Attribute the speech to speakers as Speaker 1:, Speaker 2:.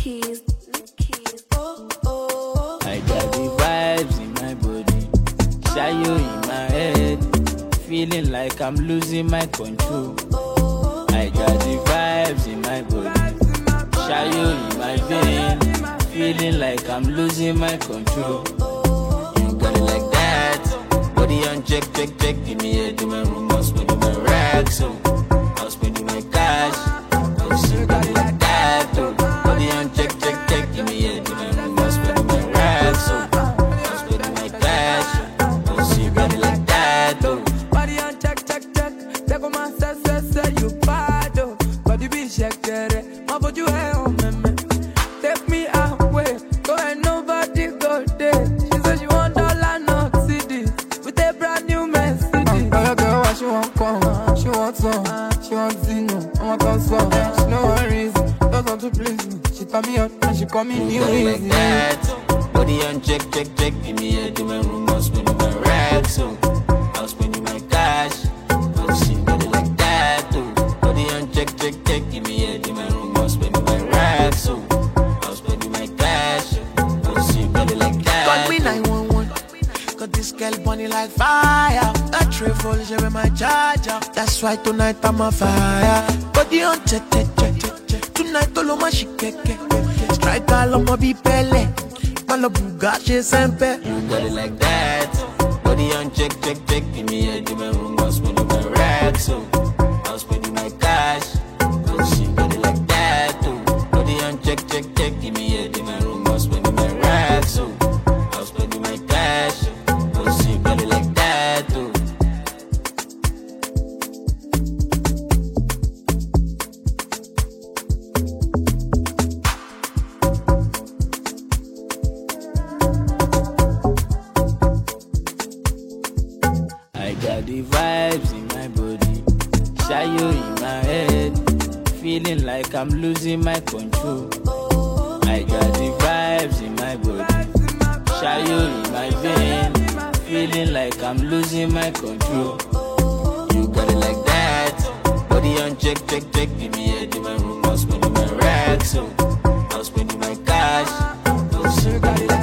Speaker 1: keys.
Speaker 2: I got the vibes in my body, shayo in my head, feeling like I'm losing my control. I got the vibes in my body, shayo in my vein, feeling like I'm losing my control. You got it like that, body on check, check, check, give me head to my room, I'll spend my racks, so I'll spend my cash. Oh, she got it like that, oh, body on check, check, check, give me head to my room, I'll spend my racks, so I'll spend my cash. Oh, she got it like that, oh.
Speaker 3: Body on check, check, check. Check on my say, you bad, oh. Body be check, get it. My body, you hell, man. Take me away, go and nobody go there. She said she want dollar, not CD, with a brand new Mercedes. Oh, girl, what she want, come, she want some, she want Zino, I want console. She no worries, don't want to please me. She turn me up and she call me new
Speaker 2: like
Speaker 3: easy.
Speaker 2: that. Body on check, check, check, give me head to my room, I'll spend my racks, so I'll spend my cash. Oh, she got it like that, oh. Body on check, check, check, give me head to my room, I'll spend my racks, so I'll spend my cash. Oh, she got it like that.
Speaker 4: Got me 911. Got this girl bunny like fire. That triple she with my charger. That's why tonight I'm on fire. Body on check, check, check, check, check. Tonight all of my shit, strike all of my be pele. Malo bugache sempe.
Speaker 2: You got it like that. Body on check, check, check, give me head to my room, I'll spend my racks, so I'll spend my cash. Oh, she got it like that, oh. Body on check, check, check, give me head to my room, I'll spend my racks, so I'll spend my cash. Oh, she got it like that, oh. I got the vibes in my body, shayo in my head, feeling like I'm losing my control. I got the vibes in my body, shayo in my vein, feeling like I'm losing my control. You got it like that, body on check, check, check, give me head to my room, I'll spend my racks, so I'll spend my cash. Oh, she got it like